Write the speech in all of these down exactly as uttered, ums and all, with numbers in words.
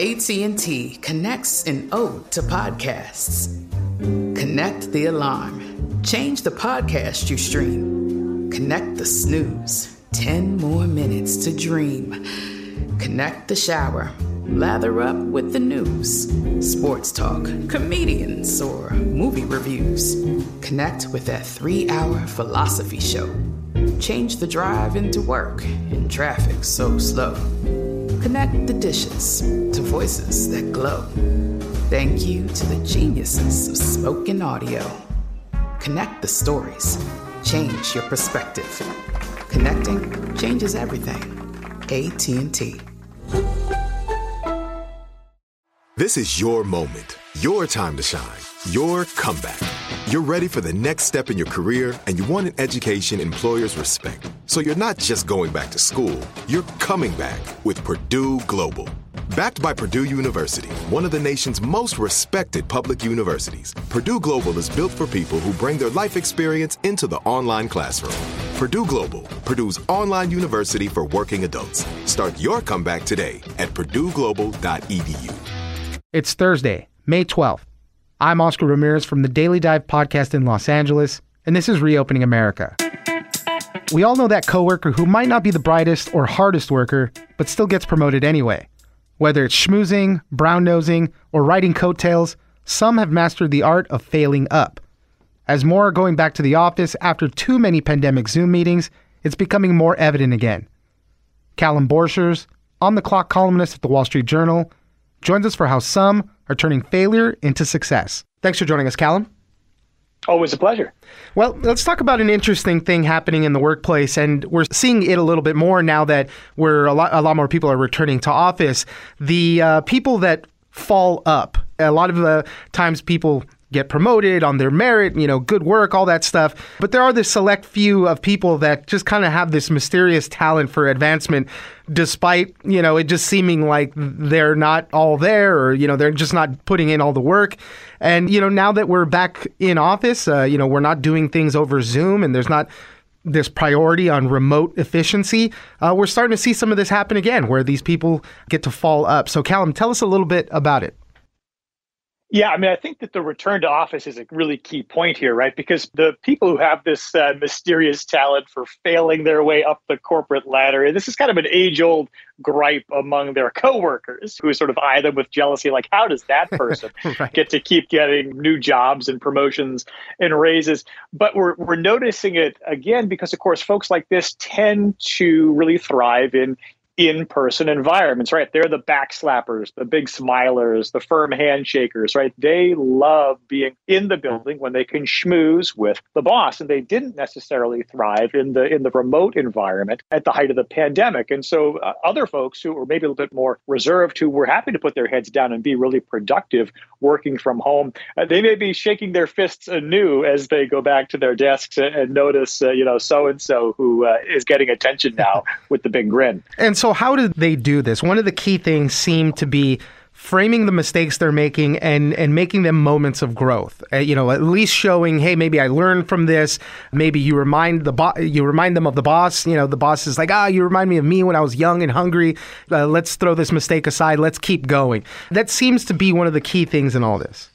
A T and T connects an ode to podcasts. Connect the alarm. Change the podcast you stream. Connect the snooze. Ten more minutes to dream. Connect the shower. Lather up with the news. Sports talk, comedians, or movie reviews. Connect with that three-hour philosophy show. Change the drive into work in traffic so slow. Connect the dishes to voices that glow. Thank you to the geniuses of spoken audio. Connect the stories. Change your perspective. Connecting changes everything. A T and T. This is your moment, your time to shine, your comeback. You're ready for the next step in your career, and you want an education employers respect. So you're not just going back to school, you're coming back with Purdue Global. Backed by Purdue University, one of the nation's most respected public universities, Purdue Global is built for people who bring their life experience into the online classroom. Purdue Global, Purdue's online university for working adults. Start your comeback today at purdue global dot e d u. It's Thursday, May twelfth. I'm Oscar Ramirez from the Daily Dive podcast in Los Angeles, and this is Reopening America. We all know that coworker who might not be the brightest or hardest worker, but still gets promoted anyway. Whether it's schmoozing, brown-nosing, or riding coattails, some have mastered the art of failing up. As more are going back to the office after too many pandemic Zoom meetings, it's becoming more evident again. Callum Borchers, on-the-clock columnist at the Wall Street Journal, joins us for how some are turning failure into success. Thanks for joining us, Callum. Always a pleasure. Well, let's talk about an interesting thing happening in the workplace, and we're seeing it a little bit more now that we're a lot, a lot more people are returning to office. The uh, people that fall up, a lot of the times people get promoted on their merit, you know, good work, all that stuff. But there are this select few of people that just kind of have this mysterious talent for advancement, despite, you know, it just seeming like they're not all there, or, you know, they're just not putting in all the work. And, you know, now that we're back in office, uh, you know, we're not doing things over Zoom, and there's not this priority on remote efficiency. Uh, we're starting to see some of this happen again, where these people get to fall up. So, Callum, tell us a little bit about it. Yeah, I mean, I think that the return to office is a really key point here, right? Because the people who have this uh, mysterious talent for failing their way up the corporate ladder, and this is kind of an age-old gripe among their coworkers who sort of eye them with jealousy, like, how does that person right. get to keep getting new jobs and promotions and raises? But we're we're noticing it again because, of course, folks like this tend to really thrive in in-person environments, right? They're the backslappers, the big smilers, the firm handshakers, right? They love being in the building when they can schmooze with the boss, and they didn't necessarily thrive in the in the remote environment at the height of the pandemic. And so uh, other folks who were maybe a little bit more reserved, who were happy to put their heads down and be really productive working from home, uh, they may be shaking their fists anew as they go back to their desks and, and notice, uh, you know, so-and-so who uh, is getting attention now with the big grin. And so So how do they do this? One of the key things seemed to be framing the mistakes they're making and, and making them moments of growth. Uh, you know, at least showing, hey, maybe I learned from this. Maybe you remind the bo- you remind them of the boss. You know, the boss is like, ah, you remind me of me when I was young and hungry. Uh, let's throw this mistake aside. Let's keep going. That seems to be one of the key things in all this.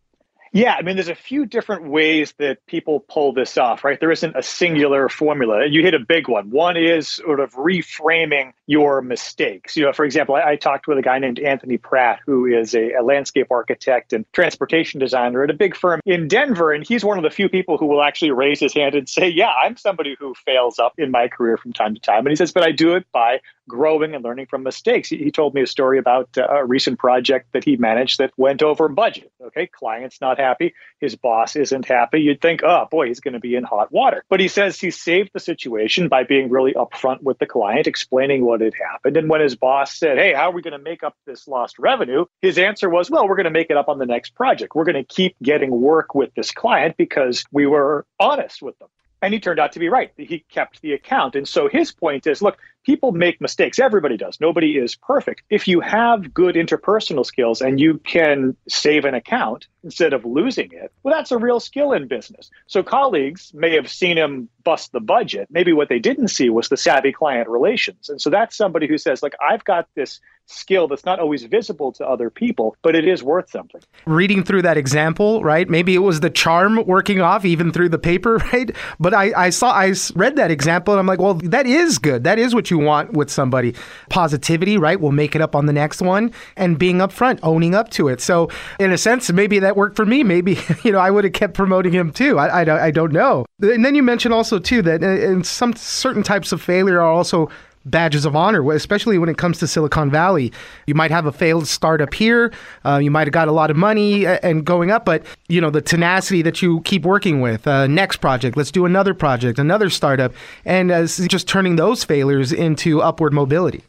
Yeah, I mean, there's a few different ways that people pull this off, right? There isn't a singular formula. You hit a big one. One is sort of reframing your mistakes. You know, for example, I, I talked with a guy named Anthony Pratt, who is a, a landscape architect and transportation designer at a big firm in Denver. And he's one of the few people who will actually raise his hand and say, yeah, I'm somebody who fails up in my career from time to time. And he says, but I do it by growing and learning from mistakes. He, he told me a story about uh, a recent project that he managed that went over budget. Okay, client's not happy. His boss isn't happy. You'd think, oh boy, he's going to be in hot water. But he says he saved the situation by being really upfront with the client, explaining what had happened. And when his boss said, hey, how are we going to make up this lost revenue? His answer was, well, we're going to make it up on the next project. We're going to keep getting work with this client because we were honest with them. And he turned out to be right. He kept the account. And so his point is, look, people make mistakes. Everybody does. Nobody is perfect. If you have good interpersonal skills and you can save an account instead of losing it, well, that's a real skill in business. So colleagues may have seen him bust the budget. Maybe what they didn't see was the savvy client relations. And so that's somebody who says, like, I've got this skill that's not always visible to other people, but it is worth something. Reading through that example, right? Maybe it was the charm working off even through the paper, right? But I, I saw, I read that example and I'm like, well, that is good. That is what you want with somebody. Positivity, right? We'll make it up on the next one, and being upfront, owning up to it. So in a sense, maybe that worked for me. Maybe, you know, I would have kept promoting him too. I, I, I don't know. And then you mentioned also too that in some certain types of failure are also badges of honor, especially when it comes to Silicon Valley. You might have a failed startup here. Uh, you might have got a lot of money and going up, but you know, the tenacity that you keep working with, uh, next project, let's do another project, another startup, and uh, just turning those failures into upward mobility.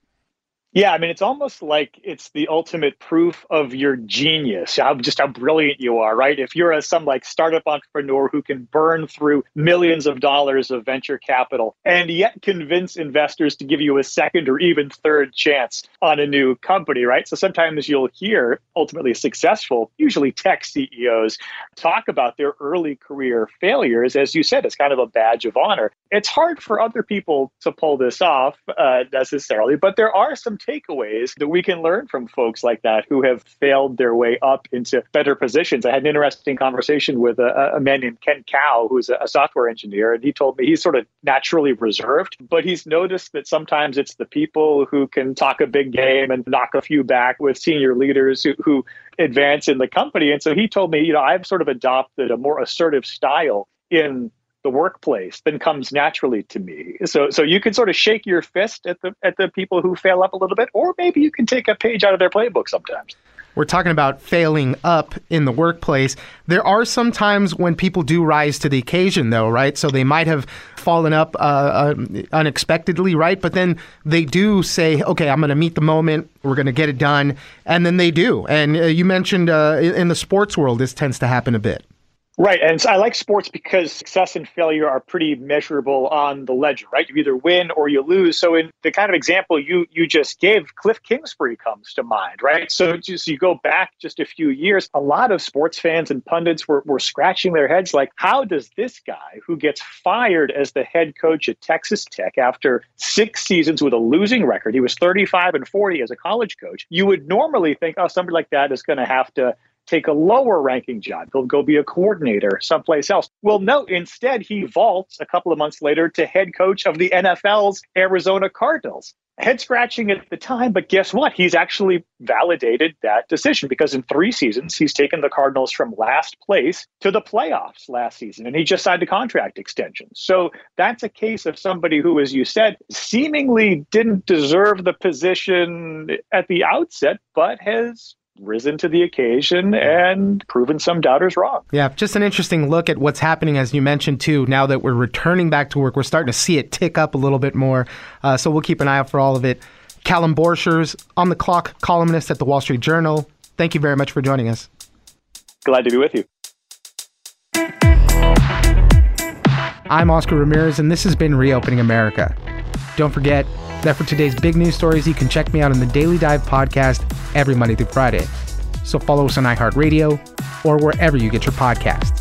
Yeah, I mean, it's almost like it's the ultimate proof of your genius, how just how brilliant you are, right? If you're a, some like startup entrepreneur who can burn through millions of dollars of venture capital and yet convince investors to give you a second or even third chance on a new company, right? So sometimes you'll hear ultimately successful, usually tech C E Os, talk about their early career failures. As you said, it's kind of a badge of honor. It's hard for other people to pull this off uh, necessarily, but there are some takeaways that we can learn from folks like that who have failed their way up into better positions. I had an interesting conversation with a, a man named Ken Cow, who's a software engineer, and he told me he's sort of naturally reserved, but he's noticed that sometimes it's the people who can talk a big game and knock a few back with senior leaders who, who advance in the company. And so he told me, you know, I've sort of adopted a more assertive style in the workplace than comes naturally to me. So so you can sort of shake your fist at the at the people who fail up a little bit, or maybe you can take a page out of their playbook sometimes. We're talking about failing up in the workplace. There are some times when people do rise to the occasion, though, right? So they might have fallen up uh, uh, unexpectedly, right? But then they do say, okay, I'm going to meet the moment. We're going to get it done. And then they do. And uh, you mentioned uh, in the sports world, this tends to happen a bit. Right. And so I like sports because success and failure are pretty measurable on the ledger, right? You either win or you lose. So in the kind of example you you just gave, Cliff Kingsbury comes to mind, right? So just you go back just a few years, a lot of sports fans and pundits were, were scratching their heads like, how does this guy who gets fired as the head coach at Texas Tech after six seasons with a losing record, he was thirty-five and forty as a college coach, you would normally think, oh, somebody like that is going to have to take a lower ranking job. He'll go be a coordinator someplace else. Well, no, instead, he vaults a couple of months later to head coach of the N F L's Arizona Cardinals. Head scratching at the time, but guess what? He's actually validated that decision because in three seasons, he's taken the Cardinals from last place to the playoffs last season, and he just signed a contract extension. So that's a case of somebody who, as you said, seemingly didn't deserve the position at the outset, but has risen to the occasion and proven some doubters wrong. Yeah, just an interesting look at what's happening, as you mentioned, too. Now that we're returning back to work, we're starting to see it tick up a little bit more. Uh, so we'll keep an eye out for all of it. Callum Borchers, on the clock columnist at the Wall Street Journal. Thank you very much for joining us. Glad to be with you. I'm Oscar Ramirez, and this has been Reopening America. Don't forget that for today's big news stories, you can check me out on the Daily Dive podcast every Monday through Friday. So follow us on iHeartRadio or wherever you get your podcasts.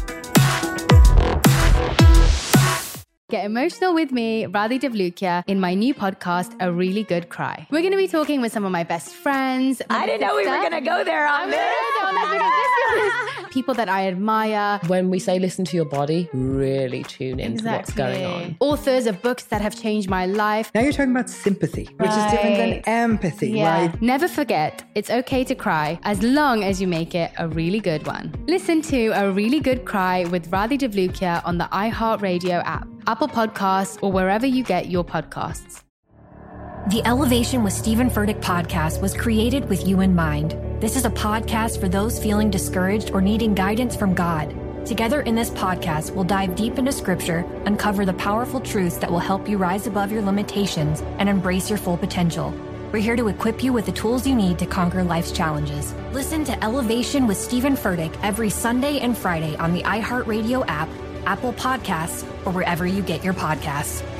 Get emotional with me, Radhi Devlukia, in my new podcast, A Really Good Cry. We're going to be talking with some of my best friends. I didn't know we were going to go there on this. People that I admire. When we say listen to your body, really tune into Exactly. what's going on. Authors of books that have changed my life. Now you're talking about sympathy, which Right. is different than empathy, Yeah. right? Never forget, it's okay to cry as long as you make it a really good one. Listen to A Really Good Cry with Radhi Devlukia on the iHeartRadio app, Apple Podcasts, or wherever you get your podcasts. The Elevation with Stephen Furtick podcast was created with you in mind. This is a podcast for those feeling discouraged or needing guidance from God. Together in this podcast, we'll dive deep into scripture, uncover the powerful truths that will help you rise above your limitations and embrace your full potential. We're here to equip you with the tools you need to conquer life's challenges. Listen to Elevation with Stephen Furtick every Sunday and Friday on the iHeartRadio app, Apple Podcasts, or wherever you get your podcasts.